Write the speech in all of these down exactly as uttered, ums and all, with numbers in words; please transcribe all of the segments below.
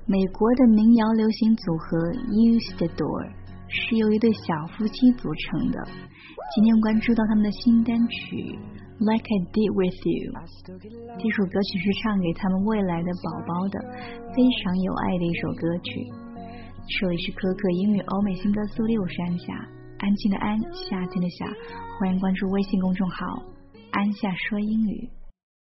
美国的民谣流行组合 Use the Door 是由一对小夫妻组成的。今天关注到他们的新单曲 Like I Did With You， 这首歌曲是唱给他们未来的宝宝的，非常有爱的一首歌曲。这里是可可英语欧美新歌速递，我是安夏，安静的安，夏天的夏，欢迎关注微信公众号安夏说英语。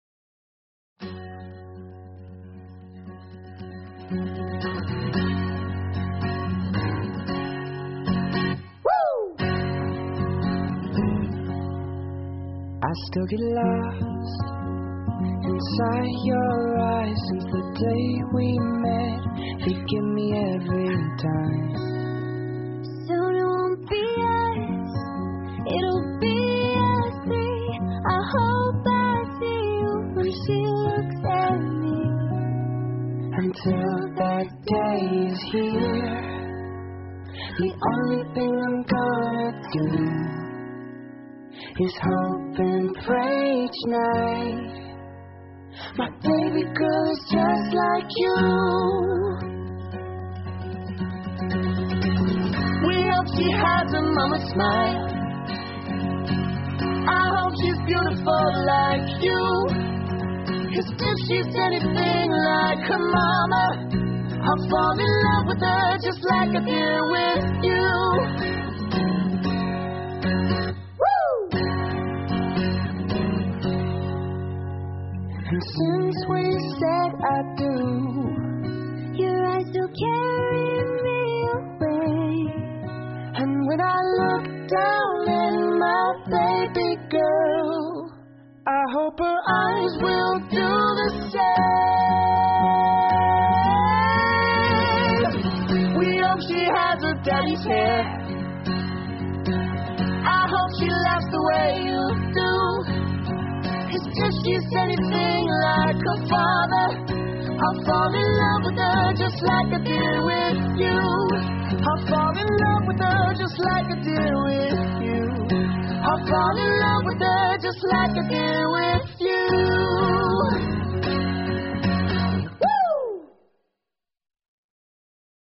I still get lost inside your eyes since the day we met. They give me every time. Soon it won't be us, it'll be us three. I hope I see you when she looks at me. Until that day is here, the only thing I'm gonna do is hope and pray each night my baby girl is just like you. We hope she has a mama smile. I hope she's beautiful like you. 'Cause if she's anything like her mama, I'll fall in love with her just like I did with you. And since we said I do, your eyes still carry me away. And when I look down at my baby girl, I hope her eyes will do the same. We hope she has her daddy's hair. I hope she laughs the way you do. 'Cause if she's anything like her father, I'll fall in love with her just like I did with you. I'll fall in love with her just like I did with you. I'll fall in love with her just like I did with you.